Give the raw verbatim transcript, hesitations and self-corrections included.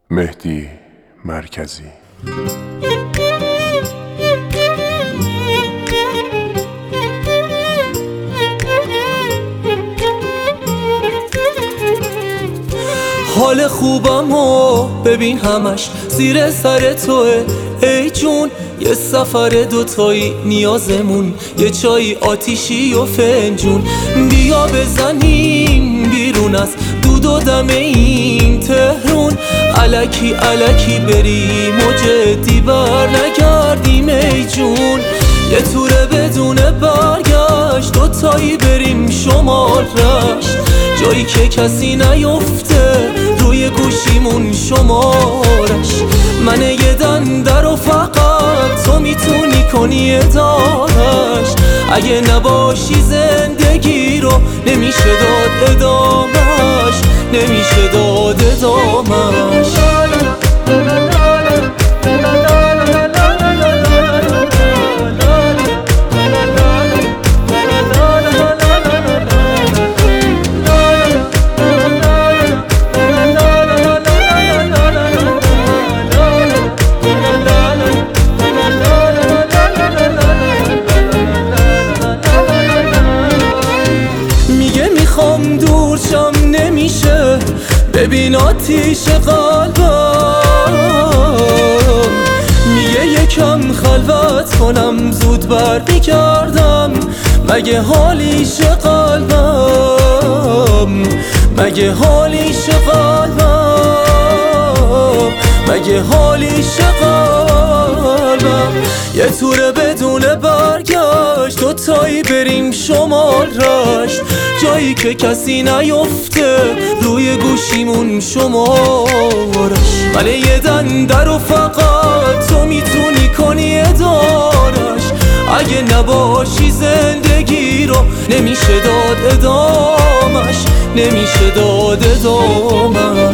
مهدی مرکزی. حال خوبم و ببین همش زیر سر توه ای جون، یه سفر دوتایی نیازمون یه چای آتیشی و فنجون. بیا بزنیم بیرون از دود و دم این تهرون، الکی الکی بریم و جدی بر نگردیم ای جون. یه توره بدون برگشت دوتایی بریم شمال رشت، جایی که کسی نیفته روی گوشیمون شمارش. من یه دنده رو فقط تو میتونی کنی ادارش، اگه نباشی زندگی رو نمیشه داد ادامش، نمیشه داد ادامش. میخوام دور شم نمیشه، ببین آتیش قلبم میگه یکم خلوت کنم زود بر میگردم. مگه حالیش قلبم، مگه حالیش قلبم، مگه حالیش قلبم. یه توره بدون برگشت دوتایی بریم شمال رشت، جایی که کسی نیفته روی گوشیمون شمارش. من یه دنده رو فقط تو میتونی کنی ادارش، اگه نباشی زندگی رو نمیشه داد ادامش، نمیشه داد ادامش.